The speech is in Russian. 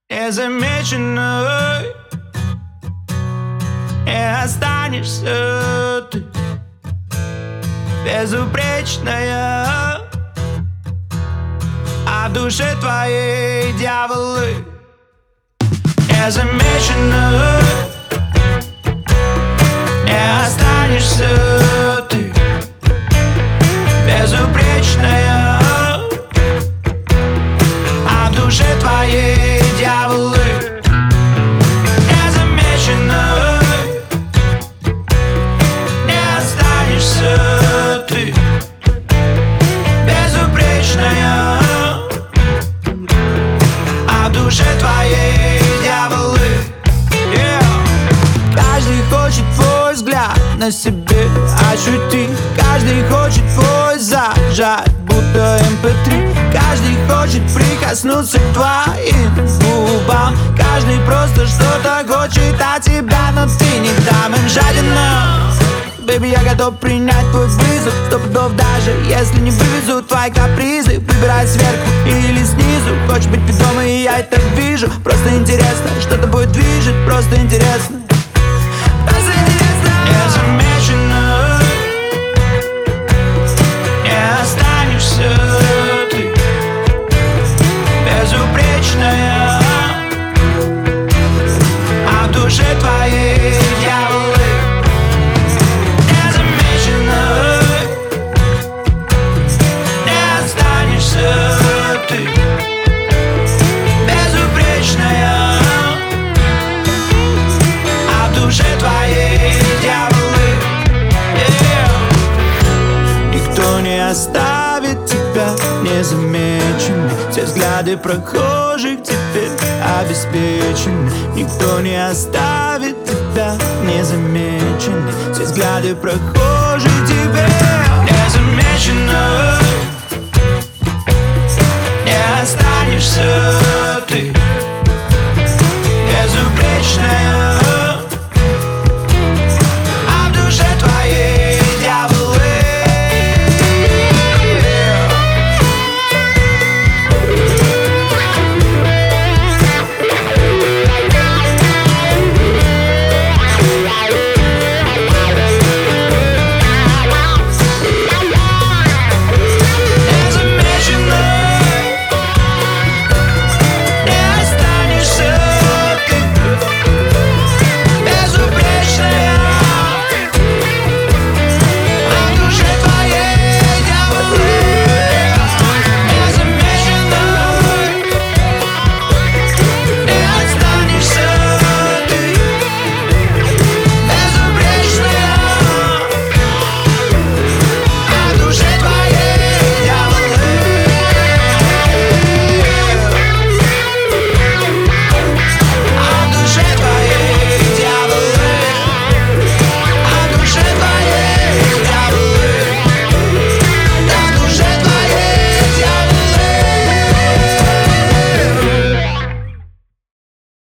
Незамеченной не останешься ты, безупречная, а в душе твоей дьяволы. Незамеченной не останешься ты, безупречная, а в душе твоей дьяволы. Незамеченной не останешься ты, безупречная, а в душе твоей дьяволы. Каждый хочет твой взгляд на себе ощутить, каждый хочет твой зажать, будто MP3. Каждый хочет прикоснуться к твоим губам, каждый просто что-то хочет от тебя, но ты не дам им жадина. Бэйби, я готов принять твой вызов, 100 пудов даже если не вывезут твои капризы. Выбирай сверху или снизу, хочешь быть ведомой, и я это вижу. Просто интересно, что тобой движет, просто интересно. Незамеченной не останешься ты, безупречная, а в душе твоей дьяволы. Незамеченной не останешься ты, безупречная, а в душе твоей дьяволы. Никто не оставит тебя незамеченной, все взгляды прохожих теперь обеспечены. Никто не оставит тебя незамеченной, все взгляды прохожих теперь незамеченной не останешься